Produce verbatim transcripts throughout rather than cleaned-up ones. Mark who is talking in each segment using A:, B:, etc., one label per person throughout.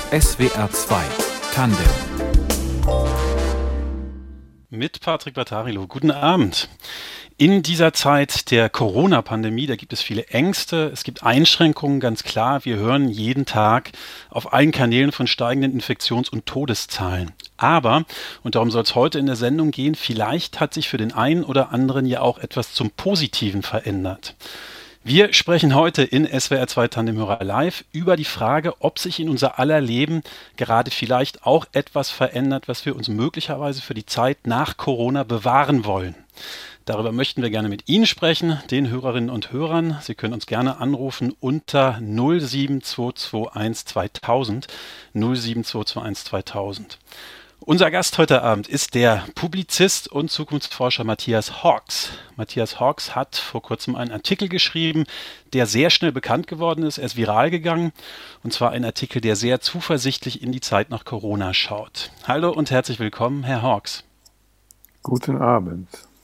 A: S W R zwei Tandem.
B: Mit Patrick Battarilo. Guten Abend. In dieser Zeit der Corona-Pandemie, da gibt es viele Ängste, es gibt Einschränkungen, ganz klar. Wir hören jeden Tag auf allen Kanälen von steigenden Infektions- und Todeszahlen. Aber, und darum soll es heute in der Sendung gehen, vielleicht hat sich für den einen oder anderen ja auch etwas zum Positiven verändert. Wir sprechen heute in S W R zwei Tandemhörer Live über die Frage, ob sich in unser aller Leben gerade vielleicht auch etwas verändert, was wir uns möglicherweise für die Zeit nach Corona bewahren wollen. Darüber möchten wir gerne mit Ihnen sprechen, den Hörerinnen und Hörern. Sie können uns gerne anrufen unter null sieben zwei zwei eins zweitausend, null sieben zwei zwei eins zweitausend. Unser Gast heute Abend ist der Publizist und Zukunftsforscher Matthias Hawkes. Matthias Hawkes hat vor kurzem einen Artikel geschrieben, der sehr schnell bekannt geworden ist. Er ist viral gegangen, und zwar ein Artikel, der sehr zuversichtlich in die Zeit nach Corona schaut. Hallo und herzlich willkommen, Herr Hawkes.
C: Guten Abend.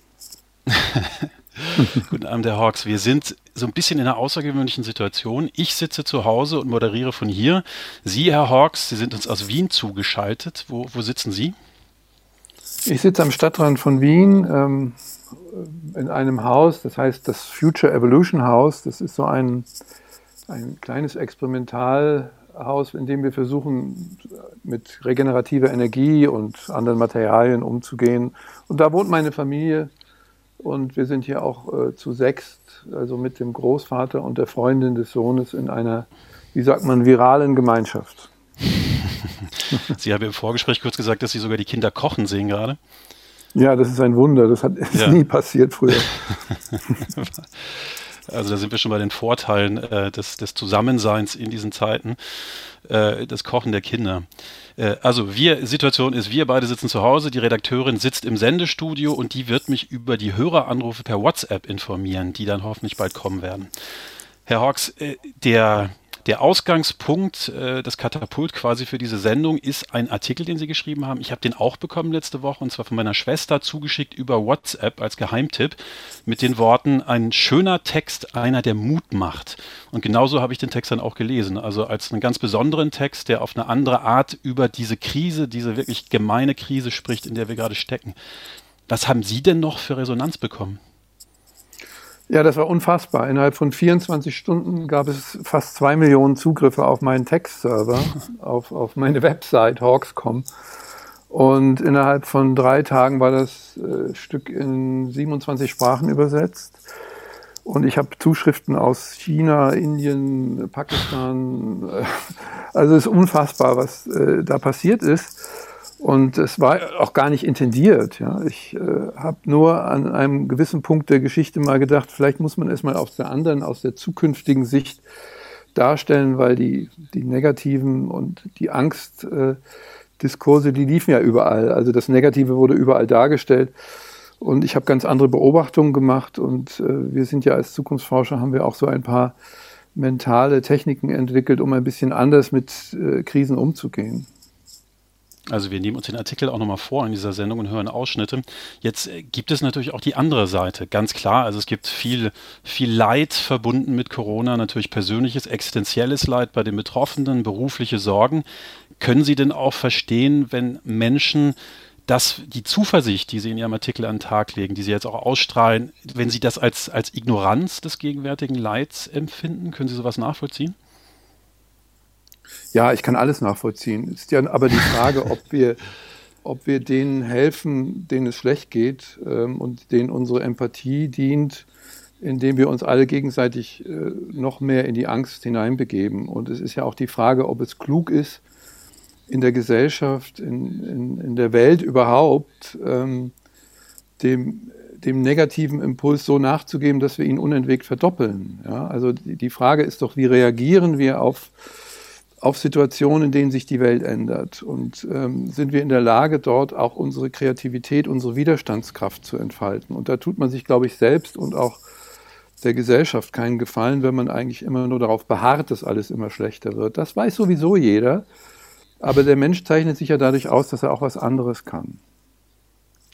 B: Guten Abend, Herr Hawkes. Wir sind so ein bisschen in einer außergewöhnlichen Situation. Ich sitze zu Hause und moderiere von hier. Sie, Herr Hawkes, Sie sind uns aus Wien zugeschaltet. Wo, wo sitzen Sie?
C: Ich sitze am Stadtrand von Wien ähm, in einem Haus, das heißt das Future Evolution House. Das ist so ein, ein kleines Experimentalhaus, in dem wir versuchen, mit regenerativer Energie und anderen Materialien umzugehen. Und da wohnt meine Familie. Und wir sind hier auch äh, zu sechst, also mit dem Großvater und der Freundin des Sohnes in einer, wie sagt man, viralen Gemeinschaft.
B: Sie haben im Vorgespräch kurz gesagt, dass Sie sogar die Kinder kochen sehen gerade.
C: Ja, das ist ein Wunder. Das hat, ist
B: ja.
C: nie passiert früher.
B: Also da sind wir schon bei den Vorteilen äh, des, des Zusammenseins in diesen Zeiten, äh, das Kochen der Kinder. Äh, also wir, Situation ist, wir beide sitzen zu Hause, die Redakteurin sitzt im Sendestudio und die wird mich über die Höreranrufe per WhatsApp informieren, die dann hoffentlich bald kommen werden. Herr Hawkes, äh, der... Der Ausgangspunkt, äh, das Katapult quasi für diese Sendung ist ein Artikel, den Sie geschrieben haben. Ich habe den auch bekommen letzte Woche, und zwar von meiner Schwester zugeschickt über WhatsApp als Geheimtipp mit den Worten: ein schöner Text, einer, der Mut macht. Und genauso habe ich den Text dann auch gelesen. Also als einen ganz besonderen Text, der auf eine andere Art über diese Krise, diese wirklich gemeine Krise spricht, in der wir gerade stecken. Was haben Sie denn noch für Resonanz bekommen?
C: Ja, das war unfassbar. Innerhalb von vierundzwanzig Stunden gab es fast zwei Millionen Zugriffe auf meinen Textserver, auf, auf meine Website hawkes punkt com. Und innerhalb von drei Tagen war das äh, Stück in siebenundzwanzig Sprachen übersetzt. Und ich habe Zuschriften aus China, Indien, Pakistan. Äh, also es ist unfassbar, was äh, da passiert ist. Und es war auch gar nicht intendiert. Ja. Ich äh, habe nur an einem gewissen Punkt der Geschichte mal gedacht, vielleicht muss man es mal aus der anderen, aus der zukünftigen Sicht darstellen, weil die, die negativen und die Angstdiskurse, äh, die liefen ja überall. Also das Negative wurde überall dargestellt. Und ich habe ganz andere Beobachtungen gemacht. Und äh, wir sind ja als Zukunftsforscher, haben wir auch so ein paar mentale Techniken entwickelt, um ein bisschen anders mit äh, Krisen umzugehen.
B: Also wir nehmen uns den Artikel auch nochmal vor in dieser Sendung und hören Ausschnitte. Jetzt gibt es natürlich auch die andere Seite, ganz klar. Also es gibt viel, viel Leid verbunden mit Corona, natürlich persönliches, existenzielles Leid bei den Betroffenen, berufliche Sorgen. Können Sie denn auch verstehen, wenn Menschen das, die Zuversicht, die Sie in Ihrem Artikel an den Tag legen, die Sie jetzt auch ausstrahlen, wenn Sie das als, als Ignoranz des gegenwärtigen Leids empfinden? Können Sie sowas nachvollziehen?
C: Ja, ich kann alles nachvollziehen. Es ist ja aber die Frage, ob wir, ob wir denen helfen, denen es schlecht geht ähm, und denen unsere Empathie dient, indem wir uns alle gegenseitig äh, noch mehr in die Angst hineinbegeben. Und es ist ja auch die Frage, ob es klug ist, in der Gesellschaft, in, in, in der Welt überhaupt, ähm, dem, dem negativen Impuls so nachzugeben, dass wir ihn unentwegt verdoppeln. Ja? Also die, die Frage ist doch, wie reagieren wir auf auf Situationen, in denen sich die Welt ändert. Und ähm, sind wir in der Lage, dort auch unsere Kreativität, unsere Widerstandskraft zu entfalten. Und da tut man sich, glaube ich, selbst und auch der Gesellschaft keinen Gefallen, wenn man eigentlich immer nur darauf beharrt, dass alles immer schlechter wird. Das weiß sowieso jeder. Aber der Mensch zeichnet sich ja dadurch aus, dass er auch was anderes kann.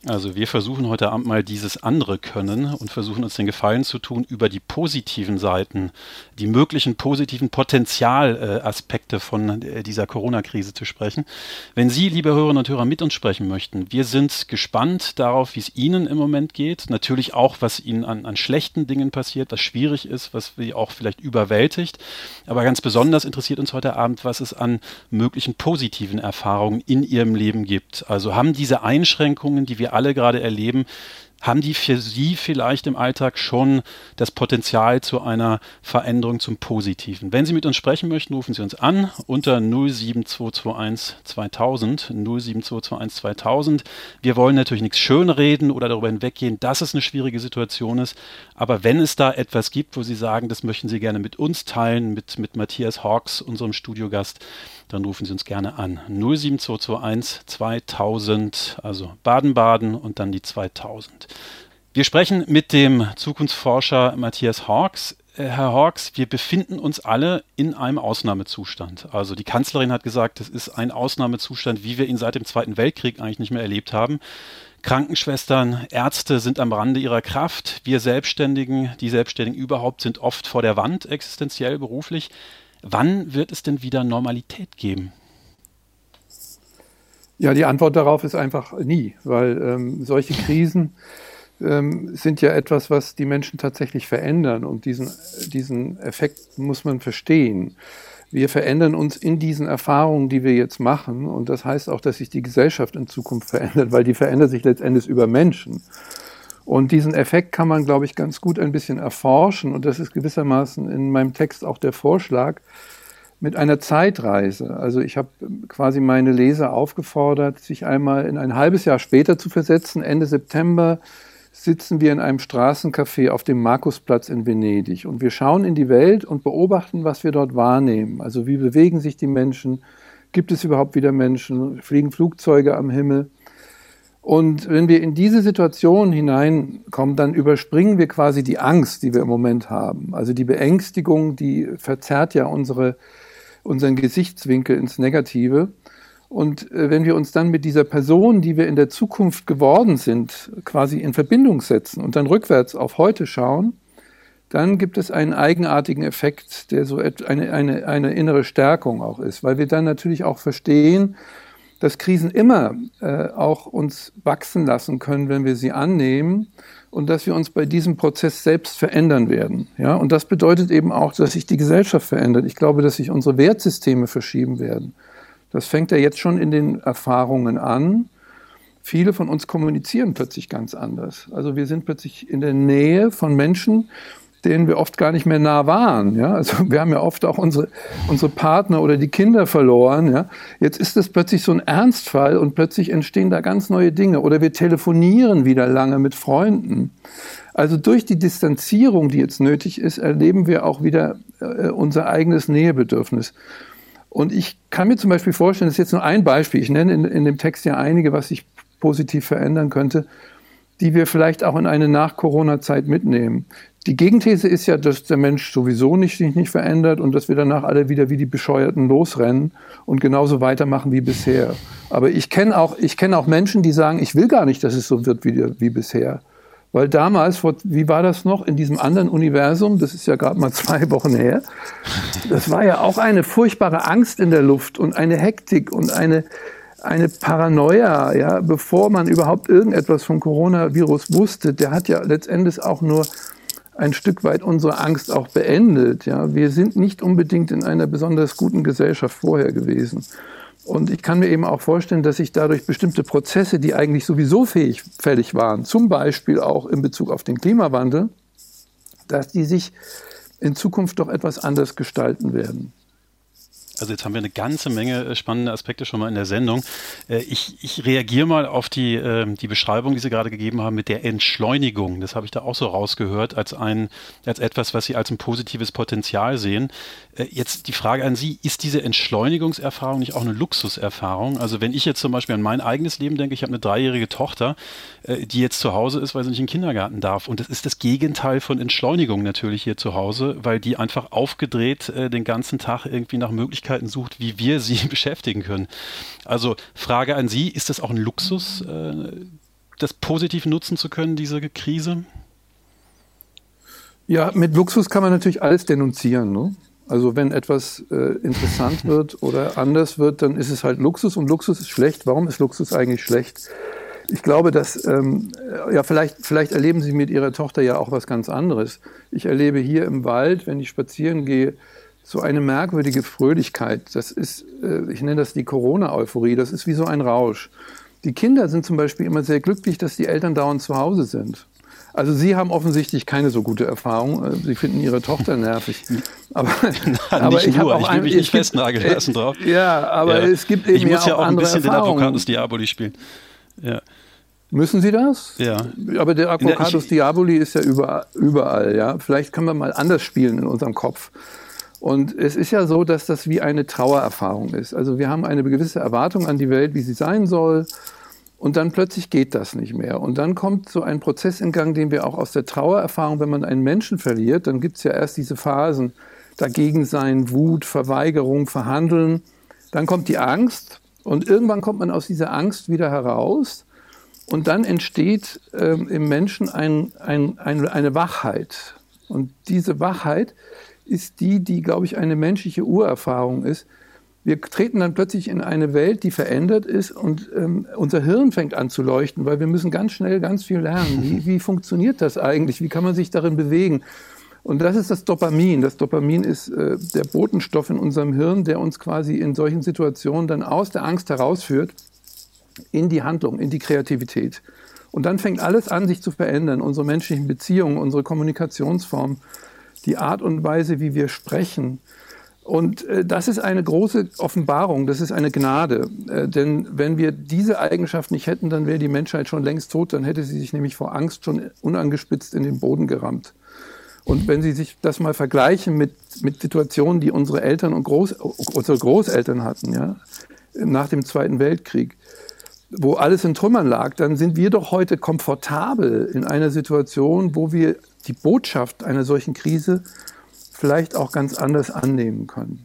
B: Also wir versuchen heute Abend mal dieses andere Können und versuchen uns den Gefallen zu tun, über die positiven Seiten, die möglichen positiven Potenzialaspekte von dieser Corona-Krise zu sprechen. Wenn Sie, liebe Hörerinnen und Hörer, mit uns sprechen möchten, wir sind gespannt darauf, wie es Ihnen im Moment geht. Natürlich auch, was Ihnen an, an schlechten Dingen passiert, was schwierig ist, was Sie auch vielleicht überwältigt. Aber ganz besonders interessiert uns heute Abend, was es an möglichen positiven Erfahrungen in Ihrem Leben gibt. Also haben diese Einschränkungen, die wir alle gerade erleben, haben die für Sie vielleicht im Alltag schon das Potenzial zu einer Veränderung zum Positiven? Wenn Sie mit uns sprechen möchten, rufen Sie uns an unter null sieben zwei zwei eins zweitausend, null sieben zwei zwei eins zweitausend. Wir wollen natürlich nichts schönreden oder darüber hinweggehen, dass es eine schwierige Situation ist. Aber wenn es da etwas gibt, wo Sie sagen, das möchten Sie gerne mit uns teilen, mit, mit Matthias Hawkes, unserem Studiogast, dann rufen Sie uns gerne an. null sieben zwei zwei eins zweitausend, also Baden-Baden und dann die zweitausend. Wir sprechen mit dem Zukunftsforscher Matthias Hawkes. Herr Hawkes, wir befinden uns alle in einem Ausnahmezustand. Also die Kanzlerin hat gesagt, es ist ein Ausnahmezustand, wie wir ihn seit dem Zweiten Weltkrieg eigentlich nicht mehr erlebt haben. Krankenschwestern, Ärzte sind am Rande ihrer Kraft. Wir Selbstständigen, die Selbstständigen überhaupt, sind oft vor der Wand, existenziell, beruflich. Wann wird es denn wieder Normalität geben?
C: Ja, die Antwort darauf ist einfach nie, weil ähm, solche Krisen ähm, sind ja etwas, was die Menschen tatsächlich verändern und diesen, diesen Effekt muss man verstehen. Wir verändern uns in diesen Erfahrungen, die wir jetzt machen, und das heißt auch, dass sich die Gesellschaft in Zukunft verändert, weil die verändert sich letztendlich über Menschen. Und diesen Effekt kann man, glaube ich, ganz gut ein bisschen erforschen. Und das ist gewissermaßen in meinem Text auch der Vorschlag mit einer Zeitreise. Also ich habe quasi meine Leser aufgefordert, sich einmal in ein halbes Jahr später zu versetzen. Ende September sitzen wir in einem Straßencafé auf dem Markusplatz in Venedig. Und wir schauen in die Welt und beobachten, was wir dort wahrnehmen. Also wie bewegen sich die Menschen? Gibt es überhaupt wieder Menschen? Fliegen Flugzeuge am Himmel? Und wenn wir in diese Situation hineinkommen, dann überspringen wir quasi die Angst, die wir im Moment haben. Also die Beängstigung, die verzerrt ja unsere, unseren Gesichtswinkel ins Negative. Und wenn wir uns dann mit dieser Person, die wir in der Zukunft geworden sind, quasi in Verbindung setzen und dann rückwärts auf heute schauen, dann gibt es einen eigenartigen Effekt, der so eine, eine, eine innere Stärkung auch ist, weil wir dann natürlich auch verstehen, dass Krisen immer äh, auch uns wachsen lassen können, wenn wir sie annehmen und dass wir uns bei diesem Prozess selbst verändern werden. Ja? Und das bedeutet eben auch, dass sich die Gesellschaft verändert. Ich glaube, dass sich unsere Wertsysteme verschieben werden. Das fängt ja jetzt schon in den Erfahrungen an. Viele von uns kommunizieren plötzlich ganz anders. Also wir sind plötzlich in der Nähe von Menschen, denen wir oft gar nicht mehr nah waren. Ja? Also wir haben ja oft auch unsere, unsere Partner oder die Kinder verloren. Ja? Jetzt ist das plötzlich so ein Ernstfall und plötzlich entstehen da ganz neue Dinge. Oder wir telefonieren wieder lange mit Freunden. Also durch die Distanzierung, die jetzt nötig ist, erleben wir auch wieder äh, unser eigenes Nähebedürfnis. Und ich kann mir zum Beispiel vorstellen, das ist jetzt nur ein Beispiel, ich nenne in, in dem Text ja einige, was sich positiv verändern könnte, die wir vielleicht auch in eine Nach-Corona-Zeit mitnehmen. Die Gegenthese ist ja, dass der Mensch sowieso nicht, sich nicht verändert und dass wir danach alle wieder wie die Bescheuerten losrennen und genauso weitermachen wie bisher. Aber ich kenne auch, ich kenne auch Menschen, die sagen, ich will gar nicht, dass es so wird wie, wie bisher. Weil damals, vor, wie war das noch, in diesem anderen Universum, das ist ja gerade mal zwei Wochen her, das war ja auch eine furchtbare Angst in der Luft und eine Hektik und eine, eine Paranoia, ja, bevor man überhaupt irgendetwas vom Coronavirus wusste. Der hat ja letztendlich auch nur ein Stück weit unsere Angst auch beendet. Ja. Wir sind nicht unbedingt in einer besonders guten Gesellschaft vorher gewesen. Und ich kann mir eben auch vorstellen, dass sich dadurch bestimmte Prozesse, die eigentlich sowieso fähig, fällig waren, zum Beispiel auch in Bezug auf den Klimawandel, dass die sich in Zukunft doch etwas anders gestalten werden.
B: Also jetzt haben wir eine ganze Menge spannende Aspekte schon mal in der Sendung. Ich, ich reagiere mal auf die, die Beschreibung, die Sie gerade gegeben haben mit der Entschleunigung. Das habe ich da auch so rausgehört als, ein, als etwas, was Sie als ein positives Potenzial sehen. Jetzt die Frage an Sie, ist diese Entschleunigungserfahrung nicht auch eine Luxuserfahrung? Also wenn ich jetzt zum Beispiel an mein eigenes Leben denke, ich habe eine dreijährige Tochter, die jetzt zu Hause ist, weil sie nicht in den Kindergarten darf. Und das ist das Gegenteil von Entschleunigung natürlich hier zu Hause, weil die einfach aufgedreht den ganzen Tag irgendwie nach Möglichkeiten sucht, wie wir sie beschäftigen können. Also Frage an Sie, ist das auch ein Luxus, das positiv nutzen zu können, diese Krise?
C: Ja, mit Luxus kann man natürlich alles denunzieren, ne? Also wenn etwas äh, interessant wird oder anders wird, dann ist es halt Luxus und Luxus ist schlecht. Warum ist Luxus eigentlich schlecht? Ich glaube, dass, ähm, ja, vielleicht, vielleicht erleben Sie mit Ihrer Tochter ja auch was ganz anderes. Ich erlebe hier im Wald, wenn ich spazieren gehe, so eine merkwürdige Fröhlichkeit. Das ist, äh, ich nenne das die Corona-Euphorie, das ist wie so ein Rausch. Die Kinder sind zum Beispiel immer sehr glücklich, dass die Eltern dauernd zu Hause sind. Also Sie haben offensichtlich keine so gute Erfahrung. Sie finden Ihre Tochter nervig. Aber,
B: Na,
C: aber
B: nicht
C: ich
B: nur,
C: auch
B: ich will
C: ein,
B: mich nicht
C: gibt,
B: festnageln lassen drauf.
C: Ja, aber ja. es gibt eben
B: ich muss ja
C: auch,
B: auch ein bisschen
C: Erfahrungen.
B: den Advocatus Diaboli spielen. Ja.
C: Müssen Sie das?
B: Ja.
C: Aber der Advocatus Diaboli ist ja überall, überall. Ja? Vielleicht können wir mal anders spielen in unserem Kopf. Und es ist ja so, dass das wie eine Trauererfahrung ist. Also wir haben eine gewisse Erwartung an die Welt, wie sie sein soll. Und dann plötzlich geht das nicht mehr. Und dann kommt so ein Prozess in Gang, den wir auch aus der Trauererfahrung, wenn man einen Menschen verliert, dann gibt es ja erst diese Phasen, dagegen sein, Wut, Verweigerung, Verhandeln. Dann kommt die Angst und irgendwann kommt man aus dieser Angst wieder heraus. Und dann entsteht ähm, im Menschen ein, ein, ein, eine Wachheit. Und diese Wachheit ist die, die, glaube ich, eine menschliche Urerfahrung ist. Wir treten dann plötzlich in eine Welt, die verändert ist und ähm, unser Hirn fängt an zu leuchten, weil wir müssen ganz schnell ganz viel lernen. Wie, wie funktioniert das eigentlich? Wie kann man sich darin bewegen? Und das ist das Dopamin. Das Dopamin ist äh, der Botenstoff in unserem Hirn, der uns quasi in solchen Situationen dann aus der Angst herausführt in die Handlung, in die Kreativität. Und dann fängt alles an, sich zu verändern. Unsere menschlichen Beziehungen, unsere Kommunikationsform, die Art und Weise, wie wir sprechen. Und äh, das ist eine große Offenbarung, das ist eine Gnade. Äh, denn wenn wir diese Eigenschaft nicht hätten, dann wäre die Menschheit schon längst tot, dann hätte sie sich nämlich vor Angst schon unangespitzt in den Boden gerammt. Und wenn Sie sich das mal vergleichen mit, mit Situationen, die unsere Eltern und Groß, unsere Großeltern hatten, ja, nach dem Zweiten Weltkrieg, wo alles in Trümmern lag, dann sind wir doch heute komfortabel in einer Situation, wo wir die Botschaft einer solchen Krise vielleicht auch ganz anders annehmen können.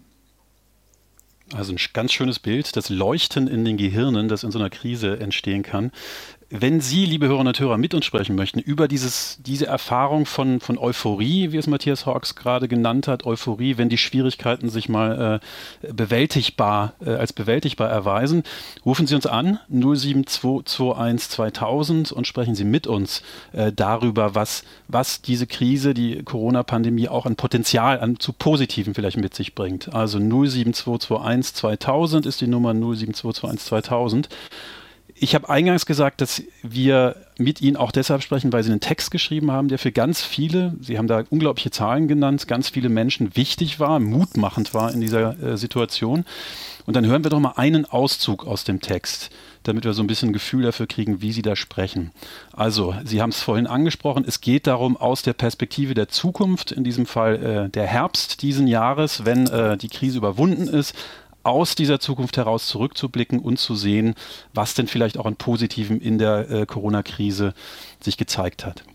B: Also ein ganz schönes Bild, das Leuchten in den Gehirnen, das in so einer Krise entstehen kann. Wenn Sie, liebe Hörerinnen und Hörer, mit uns sprechen möchten über dieses, diese Erfahrung von, von Euphorie, wie es Matthias Hawkes gerade genannt hat, Euphorie, wenn die Schwierigkeiten sich mal äh, bewältigbar, äh, als bewältigbar erweisen, rufen Sie uns an, null sieben zwei zwei eins zweitausend und sprechen Sie mit uns äh, darüber, was, was diese Krise, die Corona-Pandemie auch an Potenzial, an zu Positiven vielleicht mit sich bringt. Also null sieben zwei zwei eins zweitausend ist die Nummer null sieben zwei zwei eins zweitausend. Ich habe eingangs gesagt, dass wir mit Ihnen auch deshalb sprechen, weil Sie einen Text geschrieben haben, der für ganz viele, Sie haben da unglaubliche Zahlen genannt, ganz viele Menschen wichtig war, mutmachend war in dieser äh, Situation. Und dann hören wir doch mal einen Auszug aus dem Text, damit wir so ein bisschen ein Gefühl dafür kriegen, wie Sie da sprechen. Also, Sie haben es vorhin angesprochen, es geht darum, aus der Perspektive der Zukunft, in diesem Fall äh, der Herbst diesen Jahres, wenn äh, die Krise überwunden ist, aus dieser Zukunft heraus zurückzublicken und zu sehen, was denn vielleicht auch an Positivem in der äh, Corona-Krise sich gezeigt hat.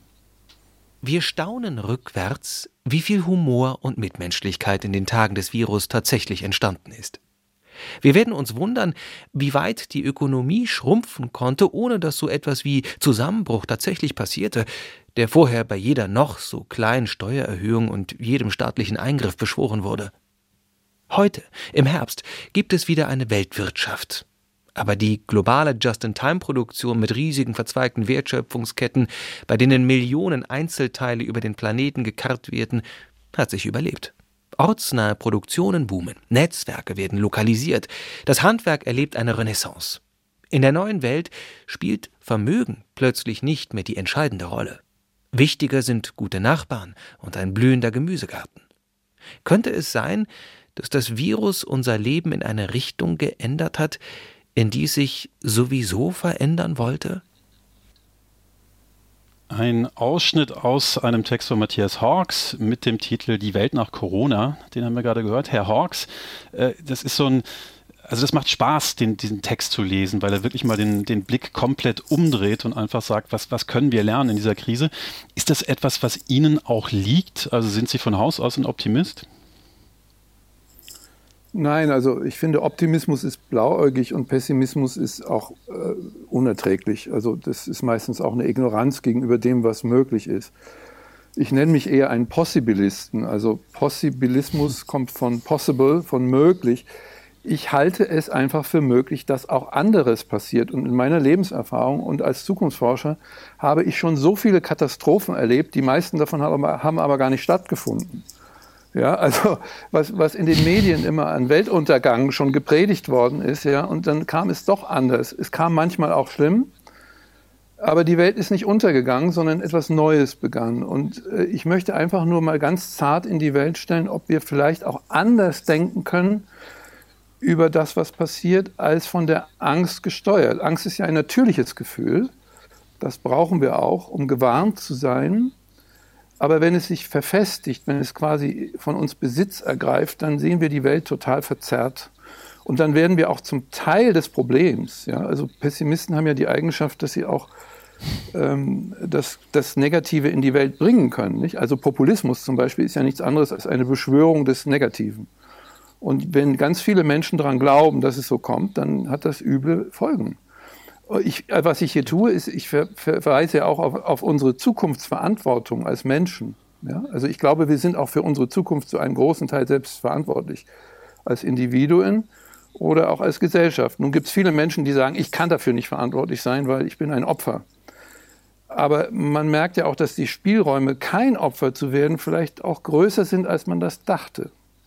D: Wir staunen rückwärts, wie viel Humor und Mitmenschlichkeit in den Tagen des Virus tatsächlich entstanden ist. Wir werden uns wundern, wie weit die Ökonomie schrumpfen konnte, ohne dass so etwas wie Zusammenbruch tatsächlich passierte, der vorher bei jeder noch so kleinen Steuererhöhung und jedem staatlichen Eingriff beschworen wurde. Heute, im Herbst, gibt es wieder eine Weltwirtschaft. Aber die globale Just-in-Time-Produktion mit riesigen verzweigten Wertschöpfungsketten, bei denen Millionen Einzelteile über den Planeten gekarrt werden, hat sich überlebt. Ortsnahe Produktionen boomen, Netzwerke werden lokalisiert, das Handwerk erlebt eine Renaissance. In der neuen Welt spielt Vermögen plötzlich nicht mehr die entscheidende Rolle. Wichtiger sind gute Nachbarn und ein blühender Gemüsegarten. Könnte es sein, dass das Virus unser Leben in eine Richtung geändert hat, in die es sich sowieso verändern wollte?
B: Ein Ausschnitt aus einem Text von Matthias Hawkes mit dem Titel Die Welt nach Corona, den haben wir gerade gehört. Herr Hawkes, äh, das ist so ein, also das macht Spaß, den, diesen Text zu lesen, weil er wirklich mal den, den Blick komplett umdreht und einfach sagt, was, was können wir lernen in dieser Krise? Ist das etwas, was Ihnen auch liegt? Also sind Sie von Haus aus ein Optimist?
C: Nein, also ich finde, Optimismus ist blauäugig und Pessimismus ist auch äh, unerträglich. Also das ist meistens auch eine Ignoranz gegenüber dem, was möglich ist. Ich nenne mich eher einen Possibilisten. Also Possibilismus kommt von possible, von möglich. Ich halte es einfach für möglich, dass auch anderes passiert. Und in meiner Lebenserfahrung und als Zukunftsforscher habe ich schon so viele Katastrophen erlebt. Die meisten davon haben aber, haben aber gar nicht stattgefunden. Ja, also was, was in den Medien immer an Weltuntergang schon gepredigt worden ist, ja, und dann kam es doch anders. Es kam manchmal auch schlimm, aber die Welt ist nicht untergegangen, sondern etwas Neues begann. Und äh, ich möchte einfach nur mal ganz zart in die Welt stellen, ob wir vielleicht auch anders denken können über das, was passiert, als von der Angst gesteuert. Angst ist ja ein natürliches Gefühl. Das brauchen wir auch, um gewarnt zu sein. Aber wenn es sich verfestigt, wenn es quasi von uns Besitz ergreift, dann sehen wir die Welt total verzerrt. Und dann werden wir auch zum Teil des Problems. Ja? Also Pessimisten haben ja die Eigenschaft, dass sie auch ähm, das, das Negative in die Welt bringen können. Nicht? Also Populismus zum Beispiel ist ja nichts anderes als eine Beschwörung des Negativen. Und wenn ganz viele Menschen daran glauben, dass es so kommt, dann hat das üble Folgen. Ich, was ich hier tue, ist, ich ver, verweise ja auch auf, auf unsere Zukunftsverantwortung als Menschen. Ja? Also ich glaube, wir sind auch für unsere Zukunft zu einem großen Teil selbst verantwortlich. Als Individuen oder auch als Gesellschaft. Nun gibt es viele Menschen, die sagen, ich kann dafür nicht verantwortlich sein, weil ich bin ein Opfer. Aber man merkt ja auch, dass die Spielräume, kein Opfer zu werden, vielleicht auch größer sind, als man das dachte.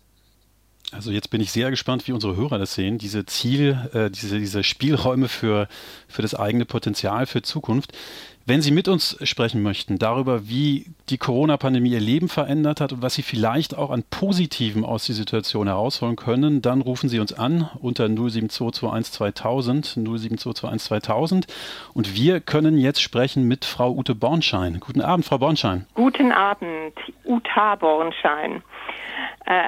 B: Also jetzt bin ich sehr gespannt, wie unsere Hörer das sehen, diese Ziel, äh, diese, diese Spielräume für, für das eigene Potenzial, für Zukunft. Wenn Sie mit uns sprechen möchten darüber, wie die Corona-Pandemie Ihr Leben verändert hat und was Sie vielleicht auch an Positiven aus der Situation herausholen können, dann rufen Sie uns an unter null sieben zwei zwei eins zweitausend, null sieben zwei zwei eins zweitausend und wir können jetzt sprechen mit Frau Ute Bornschein. Guten Abend, Frau Bornschein.
E: Guten Abend, Uta Bornschein. Äh,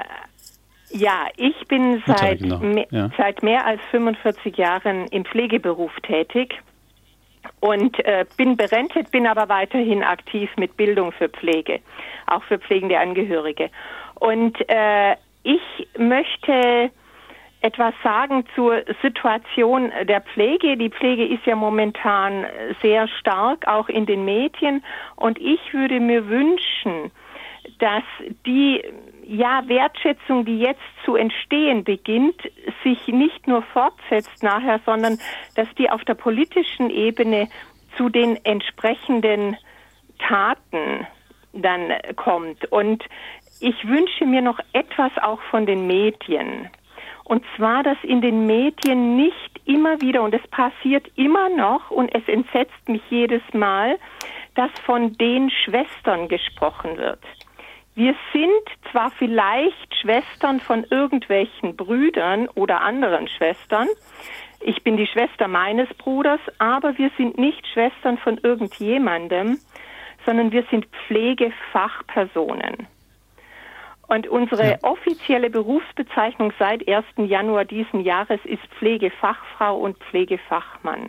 E: Ja, ich bin seit,
B: genau.
E: me-
B: ja.
E: seit mehr als fünfundvierzig Jahren im Pflegeberuf tätig und äh, bin berentet, bin aber weiterhin aktiv mit Bildung für Pflege, auch für pflegende Angehörige. Und äh, ich möchte etwas sagen zur Situation der Pflege. Die Pflege ist ja momentan sehr stark, auch in den Medien. Und ich würde mir wünschen, dass die ja, Wertschätzung, die jetzt zu entstehen beginnt, sich nicht nur fortsetzt nachher, sondern dass die auf der politischen Ebene zu den entsprechenden Taten dann kommt. Und ich wünsche mir noch etwas auch von den Medien. Und zwar, dass in den Medien nicht immer wieder, und es passiert immer noch, und es entsetzt mich jedes Mal, dass von den Schwestern gesprochen wird. Wir sind zwar vielleicht Schwestern von irgendwelchen Brüdern oder anderen Schwestern. Ich bin die Schwester meines Bruders, aber wir sind nicht Schwestern von irgendjemandem, sondern wir sind Pflegefachpersonen. Und unsere ja. offizielle Berufsbezeichnung seit ersten Januar diesen Jahres ist Pflegefachfrau und Pflegefachmann.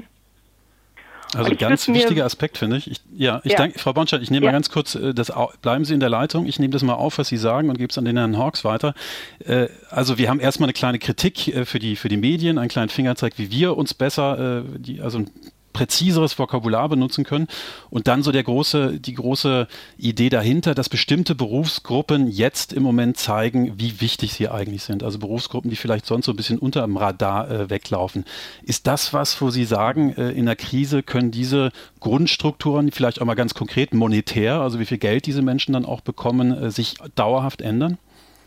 B: Also ganz wichtiger Aspekt, finde ich. ich. Ja, ich ja. danke, Frau Bornschein, ich nehme ja. mal ganz kurz, das, bleiben Sie in der Leitung, ich nehme das mal auf, was Sie sagen und gebe es an den Herrn Hawks weiter. Also wir haben erstmal eine kleine Kritik für die, für die Medien, einen kleinen Fingerzeig, wie wir uns besser, die, also ein präziseres Vokabular benutzen können und dann so der große, die große Idee dahinter, dass bestimmte Berufsgruppen jetzt im Moment zeigen, wie wichtig sie eigentlich sind. Also Berufsgruppen, die vielleicht sonst so ein bisschen unter dem Radar äh, weglaufen. Ist das was, wo Sie sagen, äh, in der Krise können diese Grundstrukturen, vielleicht auch mal ganz konkret monetär, also wie viel Geld diese Menschen dann auch bekommen, äh, sich dauerhaft ändern?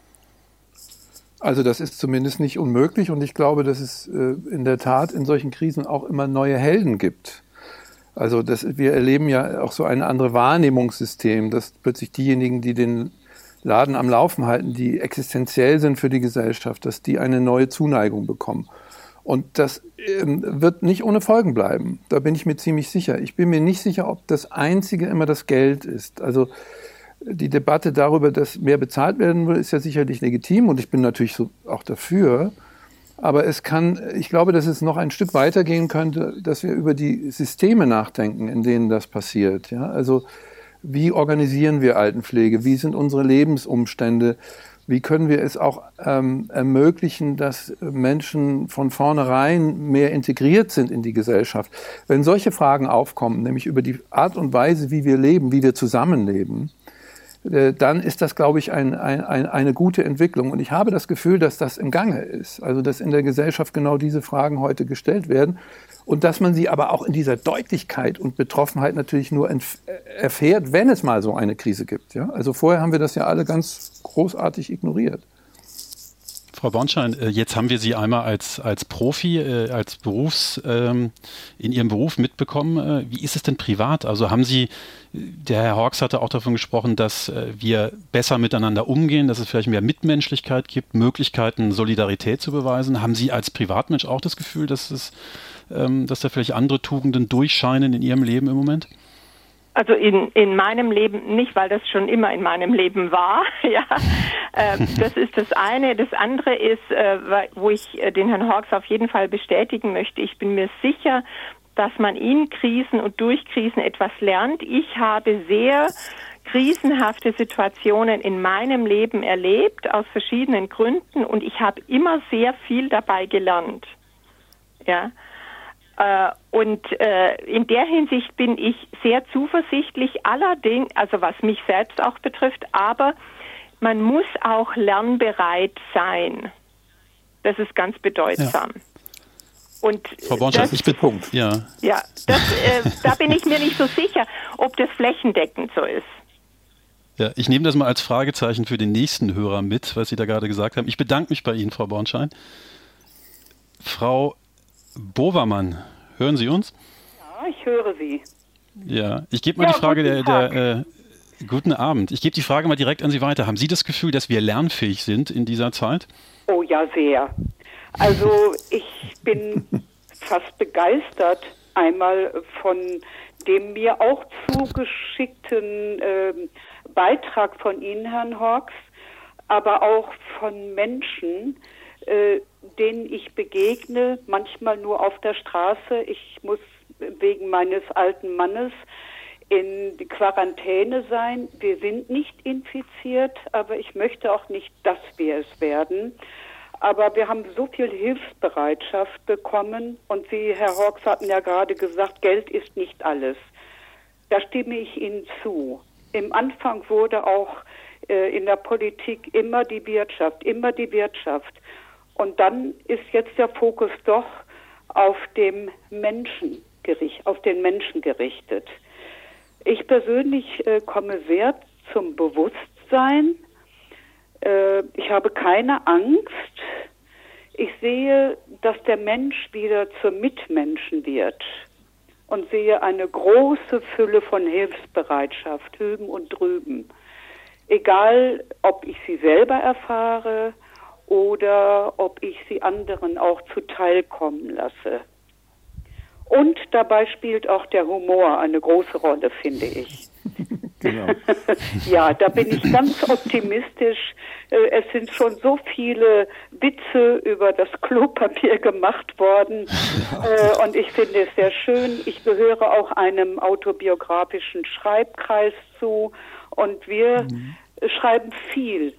C: Also das ist zumindest nicht unmöglich und ich glaube, dass es äh, in der Tat in solchen Krisen auch immer neue Helden gibt. Also das, wir erleben ja auch so ein anderes Wahrnehmungssystem, dass plötzlich diejenigen, die den Laden am Laufen halten, die existenziell sind für die Gesellschaft, dass die eine neue Zuneigung bekommen. Und das ähm, wird nicht ohne Folgen bleiben. Da bin ich mir ziemlich sicher. Ich bin mir nicht sicher, ob das Einzige immer das Geld ist. Also die Debatte darüber, dass mehr bezahlt werden will, ist ja sicherlich legitim und ich bin natürlich so auch dafür. Aber es kann, ich glaube, dass es noch ein Stück weitergehen könnte, dass wir über die Systeme nachdenken, in denen das passiert. Ja? Also wie organisieren wir Altenpflege? Wie sind unsere Lebensumstände? Wie können wir es auch ähm, ermöglichen, dass Menschen von vornherein mehr integriert sind in die Gesellschaft? Wenn solche Fragen aufkommen, nämlich über die Art und Weise, wie wir leben, wie wir zusammenleben, äh, dann ist das, glaube ich, ein, ein, ein, eine gute Entwicklung. Und ich habe das Gefühl, dass das im Gange ist. Also, dass in der Gesellschaft genau diese Fragen heute gestellt werden. Und dass man sie aber auch in dieser Deutlichkeit und Betroffenheit natürlich nur erfährt, wenn es mal so eine Krise gibt. Ja? Also vorher haben wir das ja alle ganz großartig ignoriert.
B: Frau Bornstein, jetzt haben wir Sie einmal als, als Profi, als Berufs, ähm, in Ihrem Beruf mitbekommen. Wie ist es denn privat? Also haben Sie, der Herr Hawkes hatte auch davon gesprochen, dass wir besser miteinander umgehen, dass es vielleicht mehr Mitmenschlichkeit gibt, Möglichkeiten, Solidarität zu beweisen. Haben Sie als Privatmensch auch das Gefühl, dass es dass da vielleicht andere Tugenden durchscheinen in Ihrem Leben im Moment?
E: Also in, in meinem Leben nicht, weil das schon immer in meinem Leben war. ja, äh, das ist das eine. Das andere ist, äh, wo ich den Herrn Hawkes auf jeden Fall bestätigen möchte. Ich bin mir sicher, dass man in Krisen und durch Krisen etwas lernt. Ich habe sehr krisenhafte Situationen in meinem Leben erlebt, aus verschiedenen Gründen, und ich habe immer sehr viel dabei gelernt. Ja. Und äh, in der Hinsicht bin ich sehr zuversichtlich, allerdings, also was mich selbst auch betrifft, aber man muss auch lernbereit sein. Das ist ganz bedeutsam. Ja. Und
B: Frau Bornstein, das ist der Punkt. Ja,
E: ja das, äh, da bin ich mir nicht so sicher, ob das flächendeckend so ist.
B: Ja, ich nehme das mal als Fragezeichen für den nächsten Hörer mit, was Sie da gerade gesagt haben. Ich bedanke mich bei Ihnen, Frau Bornstein. Frau Bovermann, hören Sie uns?
F: Ja, ich höre Sie.
B: Ja, ich gebe mal ja, die Frage der, der äh, guten Abend. Ich gebe die Frage mal direkt an Sie weiter. Haben Sie das Gefühl, dass wir lernfähig sind in dieser Zeit?
F: Oh ja, sehr. Also ich bin fast begeistert einmal von dem mir auch zugeschickten äh, Beitrag von Ihnen, Herrn Hawkes, aber auch von Menschen, äh, denen ich begegne, manchmal nur auf der Straße. Ich muss wegen meines alten Mannes in die Quarantäne sein. Wir sind nicht infiziert, aber ich möchte auch nicht, dass wir es werden. Aber wir haben so viel Hilfsbereitschaft bekommen und Sie, Herr Hawkes, hatten ja gerade gesagt, Geld ist nicht alles. Da stimme ich Ihnen zu. Im Anfang wurde auch äh, in der Politik immer die Wirtschaft, immer die Wirtschaft. Und dann ist jetzt der Fokus doch auf dem Menschen gerichtet, auf den Menschen gerichtet. Ich persönlich äh, komme sehr zum Bewusstsein. Äh, ich habe keine Angst. Ich sehe, dass der Mensch wieder zum Mitmenschen wird und sehe eine große Fülle von Hilfsbereitschaft hüben und drüben. Egal, ob ich sie selber erfahre oder ob ich sie anderen auch zuteilkommen lasse. Und dabei spielt auch der Humor eine große Rolle, finde ich. Genau. Ja, da bin ich ganz optimistisch. Es sind schon so viele Witze über das Klopapier gemacht worden. Ja. Und ich finde es sehr schön. Ich gehöre auch einem autobiografischen Schreibkreis zu. Und wir mhm. schreiben viel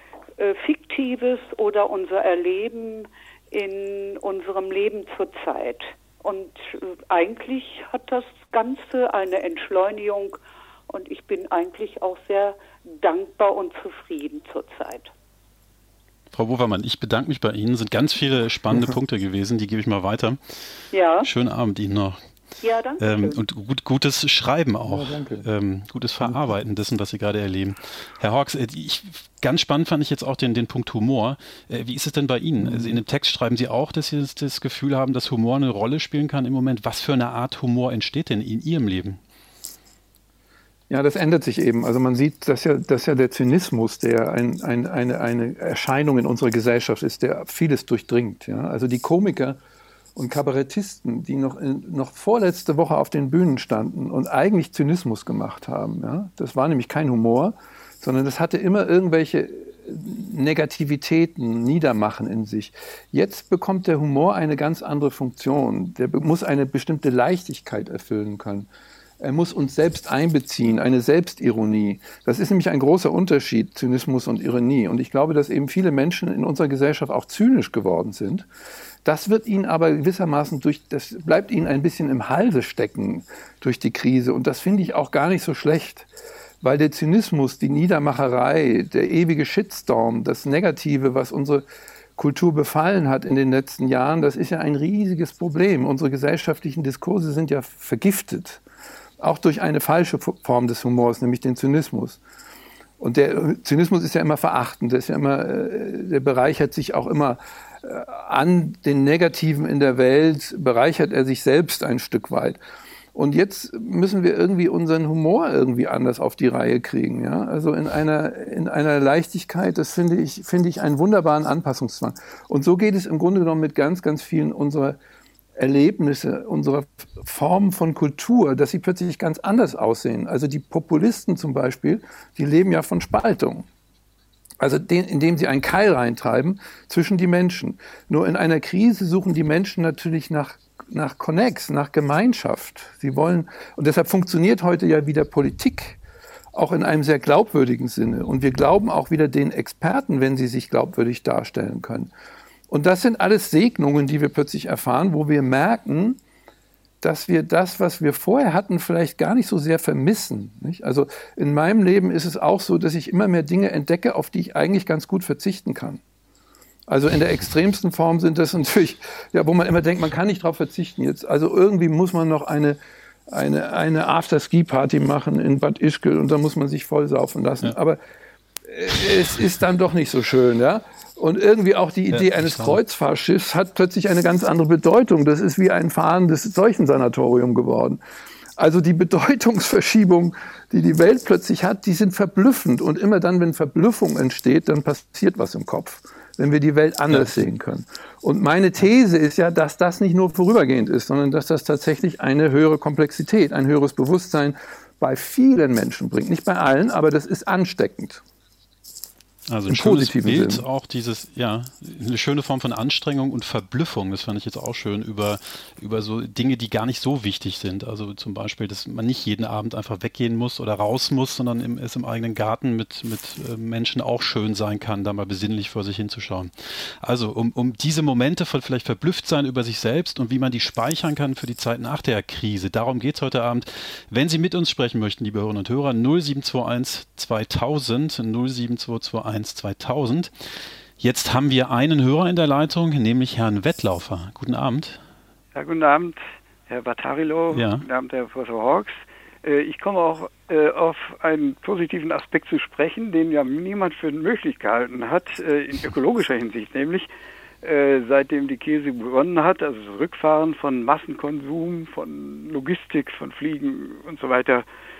F: Fiktives oder unser Erleben in unserem Leben zurzeit. Und eigentlich hat das Ganze eine Entschleunigung und ich bin eigentlich auch sehr dankbar und zufrieden zurzeit.
B: Frau Bovermann, ich bedanke mich bei Ihnen. Es sind ganz viele spannende Punkte gewesen, die gebe ich mal weiter. Ja. Schönen Abend Ihnen noch.
F: Ja, danke.
B: Ähm, und gut, gutes Schreiben auch. Ja, ähm, gutes Verarbeiten dessen, was Sie gerade erleben. Herr Hawkes, äh, ich, ganz spannend fand ich jetzt auch den, den Punkt Humor. Äh, wie ist es denn bei Ihnen? Also in dem Text schreiben Sie auch, dass Sie das, das Gefühl haben, dass Humor eine Rolle spielen kann im Moment. Was für eine Art Humor entsteht denn in Ihrem Leben?
C: Ja, das ändert sich eben. Also man sieht, dass ja, dass ja der Zynismus, der ein, ein, eine, eine Erscheinung in unserer Gesellschaft ist, der vieles durchdringt. Ja? Also die Komiker und Kabarettisten, die noch, in, noch vorletzte Woche auf den Bühnen standen und eigentlich Zynismus gemacht haben. Ja? Das war nämlich kein Humor, sondern das hatte immer irgendwelche Negativitäten, Niedermachen in sich. Jetzt bekommt der Humor eine ganz andere Funktion. Der muss eine bestimmte Leichtigkeit erfüllen können. Er muss uns selbst einbeziehen, eine Selbstironie. Das ist nämlich ein großer Unterschied, Zynismus und Ironie. Und ich glaube, dass eben viele Menschen in unserer Gesellschaft auch zynisch geworden sind. Das wird ihnen aber gewissermaßen durch, das bleibt ihnen ein bisschen im Halse stecken durch die Krise. Und das finde ich auch gar nicht so schlecht, weil der Zynismus, die Niedermacherei, der ewige Shitstorm, das Negative, was unsere Kultur befallen hat in den letzten Jahren, das ist ja ein riesiges Problem. Unsere gesellschaftlichen Diskurse sind ja vergiftet. Auch durch eine falsche Form des Humors, nämlich den Zynismus. Und der Zynismus ist ja immer verachtend, der, ist ja immer, der bereichert sich auch immer an den Negativen in der Welt, bereichert er sich selbst ein Stück weit. Und jetzt müssen wir irgendwie unseren Humor irgendwie anders auf die Reihe kriegen. Ja? Also in einer, in einer Leichtigkeit, das finde ich, finde ich einen wunderbaren Anpassungszwang. Und so geht es im Grunde genommen mit ganz, ganz vielen unserer Erlebnisse, unserer Formen von Kultur, dass sie plötzlich ganz anders aussehen. Also die Populisten zum Beispiel, die leben ja von Spaltung. Also den, indem sie einen Keil reintreiben zwischen die Menschen. Nur in einer Krise suchen die Menschen natürlich nach, nach Connex, nach Gemeinschaft. Sie wollen, und deshalb funktioniert heute ja wieder Politik, auch in einem sehr glaubwürdigen Sinne. Und wir glauben auch wieder den Experten, wenn sie sich glaubwürdig darstellen können. Und das sind alles Segnungen, die wir plötzlich erfahren, wo wir merken, dass wir das, was wir vorher hatten, vielleicht gar nicht so sehr vermissen. Nicht? Also in meinem Leben ist es auch so, dass ich immer mehr Dinge entdecke, auf die ich eigentlich ganz gut verzichten kann. Also in der extremsten Form sind das natürlich, ja, wo man immer denkt, man kann nicht darauf verzichten jetzt. Also irgendwie muss man noch eine, eine, eine After-Ski-Party machen in Bad Ischgl und da muss man sich voll saufen lassen. Ja. Aber es ist dann doch nicht so schön, ja. Und irgendwie auch die Idee ja, eines Kreuzfahrtschiffs hat plötzlich eine ganz andere Bedeutung. Das ist wie ein fahrendes Seuchensanatorium geworden. Also die Bedeutungsverschiebung, die die Welt plötzlich hat, die sind verblüffend. Und immer dann, wenn Verblüffung entsteht, dann passiert was im Kopf, wenn wir die Welt anders ja. sehen können. Und meine These ist ja, dass das nicht nur vorübergehend ist, sondern dass das tatsächlich eine höhere Komplexität, ein höheres Bewusstsein bei vielen Menschen bringt. Nicht bei allen, aber das ist ansteckend.
B: Also ein schönes Bild, Sinn. Auch dieses, ja, eine schöne Form von Anstrengung und Verblüffung, das fand ich jetzt auch schön, über, über so Dinge, die gar nicht so wichtig sind. Also zum Beispiel, dass man nicht jeden Abend einfach weggehen muss oder raus muss, sondern im, es im eigenen Garten mit, mit Menschen auch schön sein kann, da mal besinnlich vor sich hinzuschauen. Also um, um diese Momente von vielleicht Verblüfftsein über sich selbst und wie man die speichern kann für die Zeit nach der Krise. Darum geht es heute Abend. Wenn Sie mit uns sprechen möchten, liebe Hörerinnen und Hörer, null sieben zwei eins zweitausend, null sieben zwei zwei eins zweitausend. Jetzt haben wir einen Hörer in der Leitung, nämlich Herrn Wettlaufer. Guten Abend.
G: Ja, guten Abend, Herr Battarilo.
B: Ja.
G: Guten Abend, Herr Professor Hawkes. Ich komme auch auf einen positiven Aspekt zu sprechen, den ja niemand für möglich gehalten hat, in ökologischer Hinsicht, nämlich seitdem die Krise begonnen hat, also das Rückfahren von Massenkonsum, von Logistik, von Fliegen und so weiter.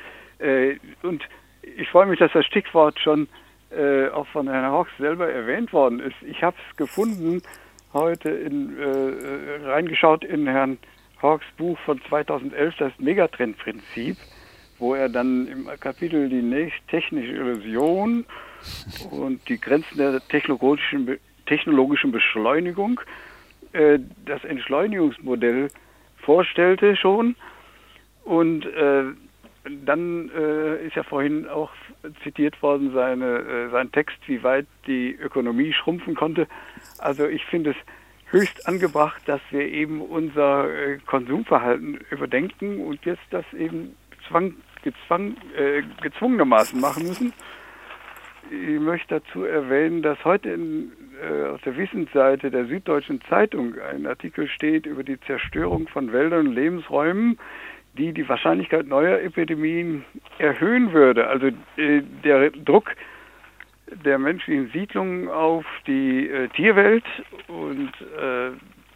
G: Und ich freue mich, dass das Stichwort schon Äh, auch von Herrn Hawkes selber erwähnt worden ist. Ich habe es gefunden, heute in, äh, reingeschaut in Herrn Hawkes Buch von zweitausendelf, das Megatrendprinzip, wo er dann im Kapitel die nächste technische Illusion und die Grenzen der technologischen, Be- technologischen Beschleunigung äh, das Entschleunigungsmodell vorstellte schon. Und äh, dann äh, ist ja vorhin auch zitiert worden seine, äh, sein Text, wie weit die Ökonomie schrumpfen konnte. Also ich finde es höchst angebracht, dass wir eben unser äh, Konsumverhalten überdenken und jetzt das eben zwang, gezwang, äh, gezwungenermaßen machen müssen. Ich möchte dazu erwähnen, dass heute in, äh, auf der Wissensseite der Süddeutschen Zeitung ein Artikel steht über die Zerstörung von Wäldern und Lebensräumen, die die Wahrscheinlichkeit neuer Epidemien erhöhen würde. Also äh, der Druck der menschlichen Siedlungen auf die äh, Tierwelt und äh,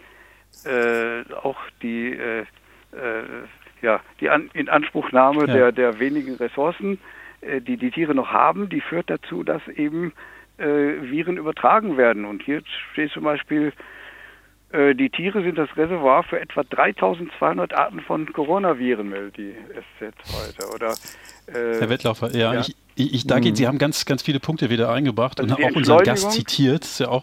G: äh, auch die, äh, äh, ja, die An- Inanspruchnahme ja. der, der wenigen Ressourcen, äh, die die Tiere noch haben, die führt dazu, dass eben äh, Viren übertragen werden. Und hier steht zum Beispiel, die Tiere sind das Reservoir für etwa dreitausendzweihundert Arten von Coronaviren, meldet die S Z heute. Oder, äh,
B: Herr Wettlaufer, ja, ja. Ich, ich, ich danke Ihnen. Sie haben ganz, ganz viele Punkte wieder eingebracht
G: also
B: und auch unseren Gast zitiert. Ist ja auch,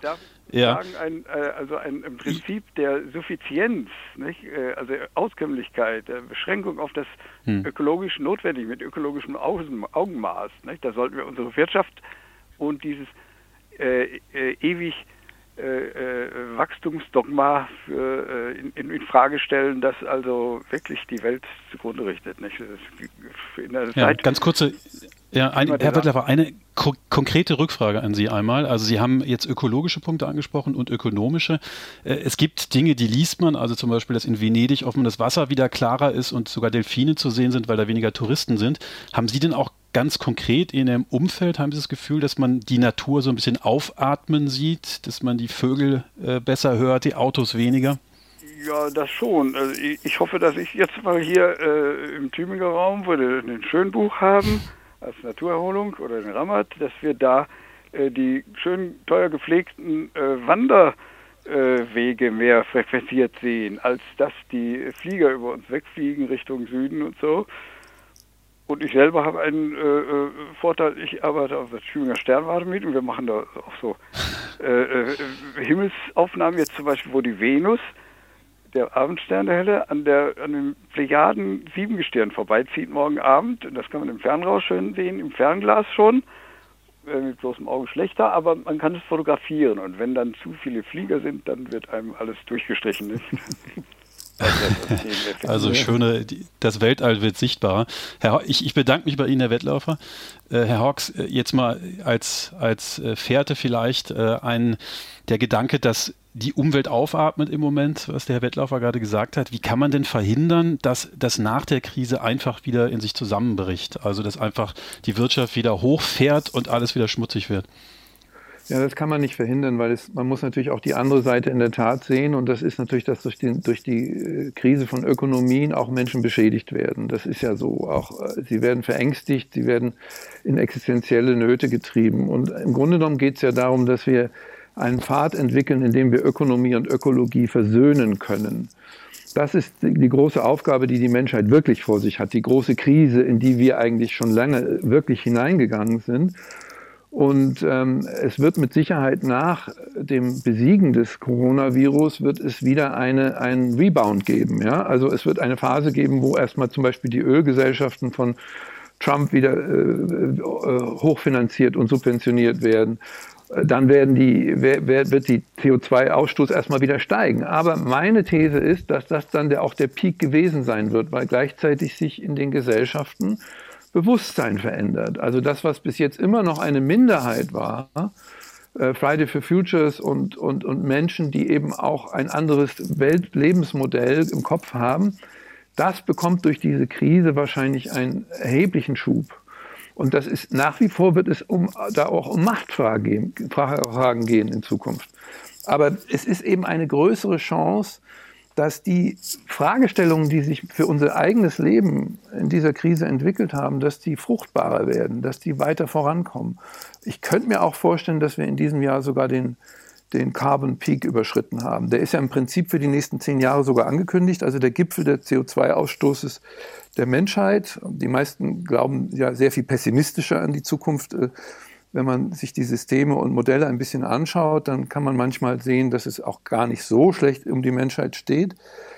B: Ja.
G: sagen, ein, äh, also ein, ein Prinzip der Suffizienz, nicht? Äh, also Auskömmlichkeit, der Beschränkung auf das hm. ökologisch Notwendige mit ökologischem Augen, Augenmaß. Nicht? Da sollten wir unsere Wirtschaft und dieses äh, äh, ewig äh, äh, Wachstumsdogma für, äh, in, in Frage stellen, das also wirklich die Welt zugrunde richtet. Nicht? Das ist in der
B: ja,
G: Zeit,
B: ganz kurze, ja, ein, Herr Wettläufer, eine ko- konkrete Rückfrage an Sie einmal. Also Sie haben jetzt ökologische Punkte angesprochen und ökonomische. Äh, es gibt Dinge, die liest man, also zum Beispiel, dass in Venedig offenbar das Wasser wieder klarer ist und sogar Delfine zu sehen sind, weil da weniger Touristen sind. Haben Sie denn auch ganz konkret in Ihrem Umfeld, haben Sie das Gefühl, dass man die Natur so ein bisschen aufatmen sieht, dass man die Vögel äh, besser hört, die Autos weniger?
G: Ja, das schon. Also ich, ich hoffe, dass ich jetzt mal hier äh, im Tübinger Raum, wo wir ein Schönbuch haben, als Naturerholung oder den Ramat, dass wir da äh, die schön teuer gepflegten äh, Wanderwege äh, mehr frequentiert sehen, als dass die Flieger über uns wegfliegen Richtung Süden und so. Und ich selber habe einen äh, äh, Vorteil, ich arbeite auf der Tübinger Sternwarte mit und wir machen da auch so äh, äh, Himmelsaufnahmen, jetzt zum Beispiel, wo die Venus, der Abendstern der Helle, an, der, an den Plejaden Siebengestirn vorbeizieht morgen Abend. Das kann man im Fernrohr schön sehen, im Fernglas schon, äh, mit bloßem Auge schlechter, aber man kann es fotografieren. Und wenn dann zu viele Flieger sind, dann wird einem alles durchgestrichen. Nicht?
B: Also schöne, die, das Weltall wird sichtbarer. Herr, ich, ich bedanke mich bei Ihnen, Herr Wettläufer. Äh, Herr Hawks, äh, jetzt mal als, als äh, Fährte vielleicht äh, ein, der Gedanke, dass die Umwelt aufatmet im Moment, was der Herr Wettläufer gerade gesagt hat. Wie kann man denn verhindern, dass das nach der Krise einfach wieder in sich zusammenbricht? Also dass einfach die Wirtschaft wieder hochfährt und alles wieder schmutzig wird?
C: Ja, das kann man nicht verhindern, weil es, man muss natürlich auch die andere Seite in der Tat sehen. Und das ist natürlich, dass durch, den, durch die Krise von Ökonomien auch Menschen beschädigt werden. Das ist ja so. Auch sie werden verängstigt, sie werden in existenzielle Nöte getrieben. Und im Grunde genommen geht es ja darum, dass wir einen Pfad entwickeln, in dem wir Ökonomie und Ökologie versöhnen können. Das ist die große Aufgabe, die die Menschheit wirklich vor sich hat. Die große Krise, in die wir eigentlich schon lange wirklich hineingegangen sind. Und ähm, es wird mit Sicherheit nach dem Besiegen des Coronavirus wird es wieder eine, einen Rebound geben. Ja? Also es wird eine Phase geben, wo erstmal zum Beispiel die Ölgesellschaften von Trump wieder äh, hochfinanziert und subventioniert werden. Dann werden die, wird die C O zwei Ausstoß erstmal wieder steigen. Aber meine These ist, dass das dann der, auch der Peak gewesen sein wird, weil gleichzeitig sich in den Gesellschaften Bewusstsein verändert. Also das, was bis jetzt immer noch eine Minderheit war, äh, Friday for Futures und, und, und Menschen, die eben auch ein anderes Weltlebensmodell im Kopf haben, das bekommt durch diese Krise wahrscheinlich einen erheblichen Schub. Und das ist nach wie vor wird es um, da auch um Machtfragen gehen, Fragen gehen in Zukunft. Aber es ist eben eine größere Chance, dass die Fragestellungen, die sich für unser eigenes Leben in dieser Krise entwickelt haben, dass die fruchtbarer werden, dass die weiter vorankommen. Ich könnte mir auch vorstellen, dass wir in diesem Jahr sogar den, den Carbon Peak überschritten haben. Der ist ja im Prinzip für die nächsten zehn Jahre sogar angekündigt, also der Gipfel des C O zwei Ausstoßes der Menschheit. Die meisten glauben ja sehr viel pessimistischer an die Zukunft. Wenn man sich die Systeme und Modelle ein bisschen anschaut, dann kann man manchmal sehen, dass es auch gar nicht so schlecht um die Menschheit steht.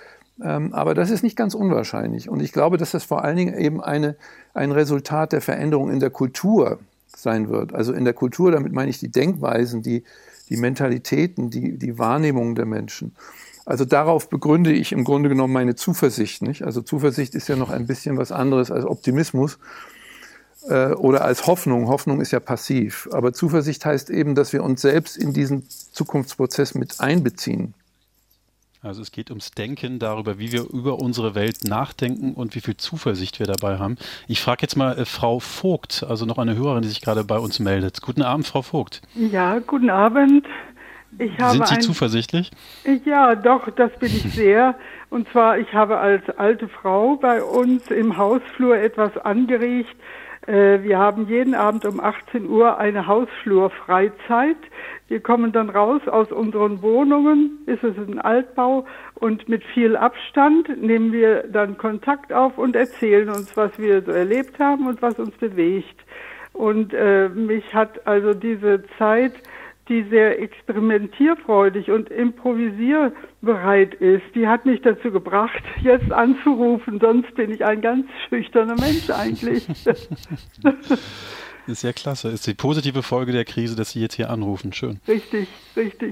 C: Aber das ist nicht ganz unwahrscheinlich. Und ich glaube, dass das vor allen Dingen eben eine, ein Resultat der Veränderung in der Kultur sein wird. Also in der Kultur, damit meine ich die Denkweisen, die, die Mentalitäten, die, die Wahrnehmungen der Menschen. Also darauf begründe ich im Grunde genommen meine Zuversicht, nicht? Also Zuversicht ist ja noch ein bisschen was anderes als Optimismus äh, oder als Hoffnung. Hoffnung ist ja passiv. Aber Zuversicht heißt eben, dass wir uns selbst in diesen Zukunftsprozess mit einbeziehen.
B: Also es geht ums Denken darüber, wie wir über unsere Welt nachdenken und wie viel Zuversicht wir dabei haben. Ich frage jetzt mal äh, Frau Vogt, also noch eine Hörerin, die sich gerade bei uns meldet. Guten Abend, Frau Vogt.
H: Ja, guten Abend. Ich habe
B: Sind Sie
H: ein,
B: zuversichtlich?
H: Ja, doch, das bin ich sehr. Und zwar, ich habe als alte Frau bei uns im Hausflur etwas angeregt. Wir haben jeden Abend um achtzehn Uhr eine Hausflurfreizeit. Wir kommen dann raus aus unseren Wohnungen, ist es ein Altbau, und mit viel Abstand nehmen wir dann Kontakt auf und erzählen uns, was wir so erlebt haben und was uns bewegt. Und äh, mich hat also diese Zeit, die sehr experimentierfreudig und improvisierbereit ist, die hat mich dazu gebracht, jetzt anzurufen. Sonst bin ich ein ganz schüchterner Mensch eigentlich.
B: Ist ja klasse. Ist die positive Folge der Krise, dass Sie jetzt hier anrufen. Schön.
H: Richtig, richtig.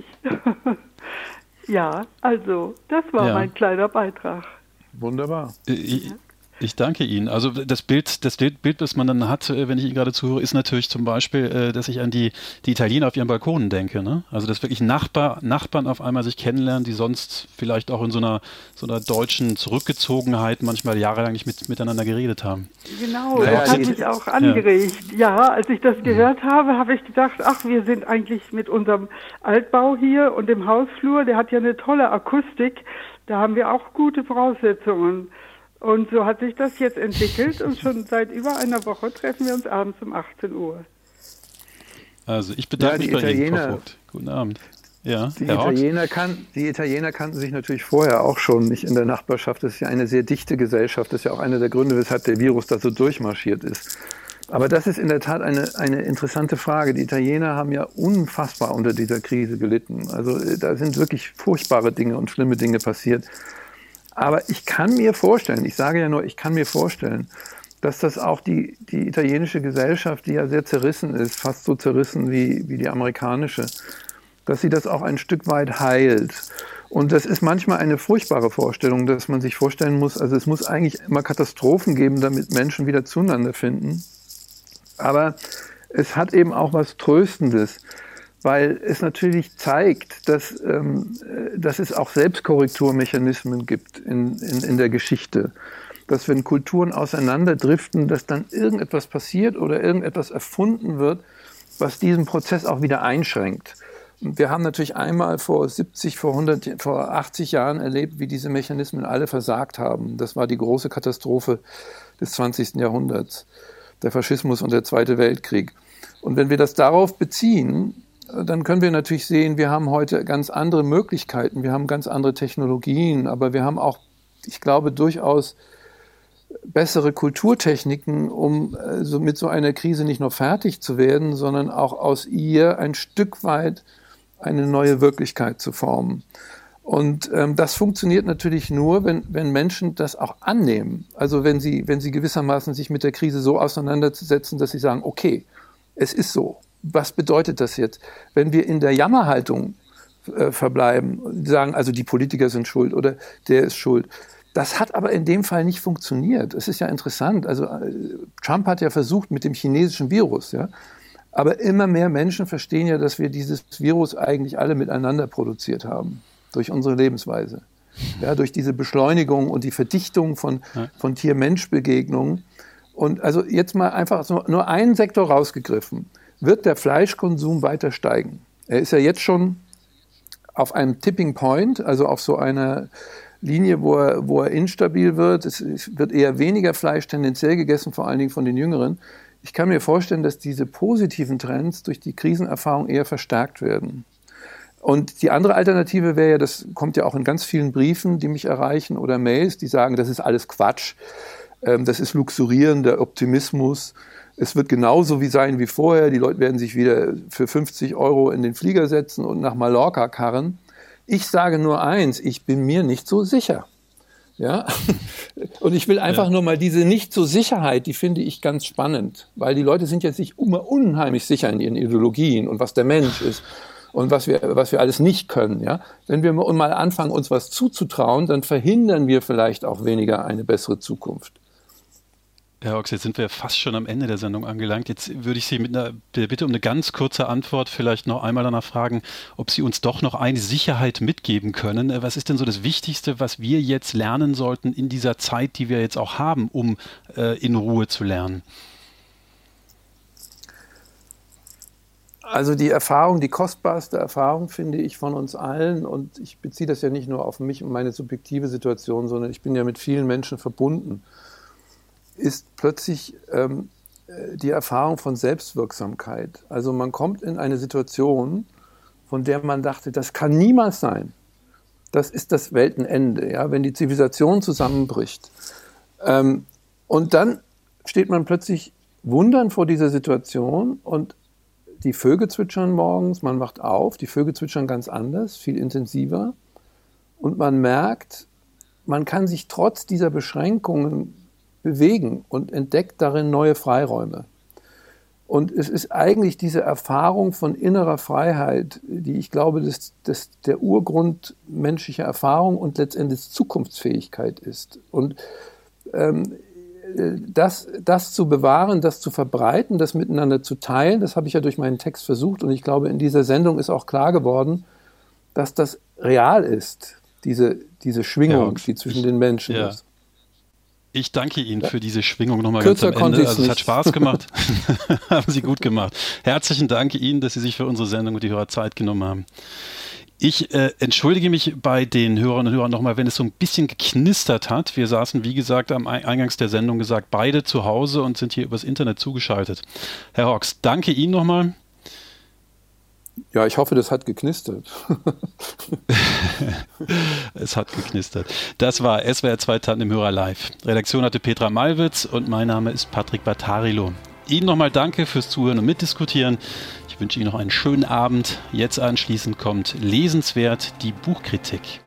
H: Ja, also, das war ja mein kleiner Beitrag.
C: Wunderbar.
B: Ich, ich danke Ihnen. Also das Bild, das Bild, das man dann hat, wenn ich Ihnen gerade zuhöre, ist natürlich zum Beispiel, dass ich an die, die Italiener auf ihren Balkonen denke. Ne? Also dass wirklich Nachbar, Nachbarn auf einmal sich kennenlernen, die sonst vielleicht auch in so einer, so einer deutschen Zurückgezogenheit manchmal jahrelang nicht mit, miteinander geredet haben.
H: Genau, naja, das hat mich auch angeregt. Ja. ja, als ich das gehört habe, habe ich gedacht, ach, wir sind eigentlich mit unserem Altbau hier und dem Hausflur, der hat ja eine tolle Akustik, da haben wir auch gute Voraussetzungen. Und so hat sich das jetzt entwickelt und schon seit über einer Woche treffen wir uns abends um achtzehn Uhr.
B: Also ich bedanke
C: ja,
B: mich bei
C: Italiener,
B: Ihnen, Frau Vogt. Guten Abend. Ja,
C: die, Italiener kan- die Italiener kannten sich natürlich vorher auch schon nicht in der Nachbarschaft. Das ist ja eine sehr dichte Gesellschaft. Das ist ja auch einer der Gründe, weshalb der Virus da so durchmarschiert ist. Aber das ist in der Tat eine, eine interessante Frage. Die Italiener haben ja unfassbar unter dieser Krise gelitten. Also da sind wirklich furchtbare Dinge und schlimme Dinge passiert. Aber ich kann mir vorstellen, ich sage ja nur, ich kann mir vorstellen, dass das auch die, die italienische Gesellschaft, die ja sehr zerrissen ist, fast so zerrissen wie, wie die amerikanische, dass sie das auch ein Stück weit heilt. Und das ist manchmal eine furchtbare Vorstellung, dass man sich vorstellen muss, also es muss eigentlich immer Katastrophen geben, damit Menschen wieder zueinander finden. Aber es hat eben auch was Tröstendes, weil es natürlich zeigt, dass, ähm, dass es auch Selbstkorrekturmechanismen gibt in, in, in der Geschichte. Dass wenn Kulturen auseinanderdriften, dass dann irgendetwas passiert oder irgendetwas erfunden wird, was diesen Prozess auch wieder einschränkt. Und wir haben natürlich einmal vor siebzig, vor hundert, vor achtzig Jahren erlebt, wie diese Mechanismen alle versagt haben. Das war die große Katastrophe des zwanzigsten Jahrhunderts, der Faschismus und der Zweite Weltkrieg. Und wenn wir das darauf beziehen, dann können wir natürlich sehen, wir haben heute ganz andere Möglichkeiten, wir haben ganz andere Technologien, aber wir haben auch, ich glaube, durchaus bessere Kulturtechniken, um so mit so einer Krise nicht nur fertig zu werden, sondern auch aus ihr ein Stück weit eine neue Wirklichkeit zu formen. Und ähm, das funktioniert natürlich nur, wenn, wenn Menschen das auch annehmen. Also wenn sie, wenn sie gewissermaßen sich mit der Krise so auseinandersetzen, dass sie sagen, okay, es ist so. Was bedeutet das jetzt? Wenn wir in der Jammerhaltung äh, verbleiben, sagen, also die Politiker sind schuld oder der ist schuld. Das hat aber in dem Fall nicht funktioniert. Es ist ja interessant. Also äh, Trump hat ja versucht mit dem chinesischen Virus, ja. Aber immer mehr Menschen verstehen ja, dass wir dieses Virus eigentlich alle miteinander produziert haben. Durch unsere Lebensweise. Ja, durch diese Beschleunigung und die Verdichtung von, von Tier-Mensch-Begegnungen. Und also jetzt mal einfach so, nur einen Sektor rausgegriffen. Wird der Fleischkonsum weiter steigen? Er ist ja jetzt schon auf einem Tipping Point, also auf so einer Linie, wo er, wo er instabil wird. Es, es wird eher weniger Fleisch tendenziell gegessen, vor allen Dingen von den Jüngeren. Ich kann mir vorstellen, dass diese positiven Trends durch die Krisenerfahrung eher verstärkt werden. Und die andere Alternative wäre ja, das kommt ja auch in ganz vielen Briefen, die mich erreichen oder Mails, die sagen, das ist alles Quatsch, das ist luxurierender Optimismus. Es wird genauso wie sein wie vorher. Die Leute werden sich wieder für fünfzig Euro in den Flieger setzen und nach Mallorca karren. Ich sage nur eins, ich bin mir nicht so sicher. Ja? Und ich will einfach ja. nur mal diese Nicht-so-Sicherheit, die finde ich ganz spannend. Weil die Leute sind jetzt nicht immer unheimlich sicher in ihren Ideologien und was der Mensch ist und was wir, was wir alles nicht können. Ja? Wenn wir mal anfangen, uns was zuzutrauen, dann verhindern wir vielleicht auch weniger eine bessere Zukunft.
B: Herr Ochs, jetzt sind wir fast schon am Ende der Sendung angelangt. Jetzt würde ich Sie mit einer Bitte um eine ganz kurze Antwort vielleicht noch einmal danach fragen, ob Sie uns doch noch eine Sicherheit mitgeben können. Was ist denn so das Wichtigste, was wir jetzt lernen sollten in dieser Zeit, die wir jetzt auch haben, um äh, in Ruhe zu lernen?
C: Also die Erfahrung, die kostbarste Erfahrung, finde ich, von uns allen, und ich beziehe das ja nicht nur auf mich und meine subjektive Situation, sondern ich bin ja mit vielen Menschen verbunden, ist plötzlich ähm, die Erfahrung von Selbstwirksamkeit. Also man kommt in eine Situation, von der man dachte, das kann niemals sein. Das ist das Weltenende, ja, wenn die Zivilisation zusammenbricht. Ähm, und dann steht man plötzlich wundernd vor dieser Situation und die Vögel zwitschern morgens, man wacht auf, die Vögel zwitschern ganz anders, viel intensiver. Und man merkt, man kann sich trotz dieser Beschränkungen bewegen und entdeckt darin neue Freiräume. Und es ist eigentlich diese Erfahrung von innerer Freiheit, die ich glaube, dass, dass der Urgrund menschlicher Erfahrung und letztendlich Zukunftsfähigkeit ist. Und ähm, das, das zu bewahren, das zu verbreiten, das miteinander zu teilen, das habe ich ja durch meinen Text versucht. Und ich glaube, in dieser Sendung ist auch klar geworden, dass das real ist, diese, diese Schwingung, ja, die zwischen den Menschen
B: ja.
C: ist.
B: Ich danke Ihnen für diese Schwingung nochmal ganz am Ende. Also es hat Spaß gemacht. Haben Sie gut gemacht. Herzlichen Dank Ihnen, dass Sie sich für unsere Sendung und die Hörer Zeit genommen haben. Ich äh, entschuldige mich bei den Hörerinnen und Hörern nochmal, wenn es so ein bisschen geknistert hat. Wir saßen, wie gesagt, am Eingangs der Sendung gesagt, beide zu Hause und sind hier übers Internet zugeschaltet. Herr Hawkes, danke Ihnen nochmal.
C: Ja, ich hoffe, das hat geknistert.
B: Es hat geknistert. Das war S W R zwei Tandemhörer live. Redaktion hatte Petra Malwitz und mein Name ist Patrick Battarilo. Ihnen nochmal danke fürs Zuhören und Mitdiskutieren. Ich wünsche Ihnen noch einen schönen Abend. Jetzt anschließend kommt lesenswert die Buchkritik.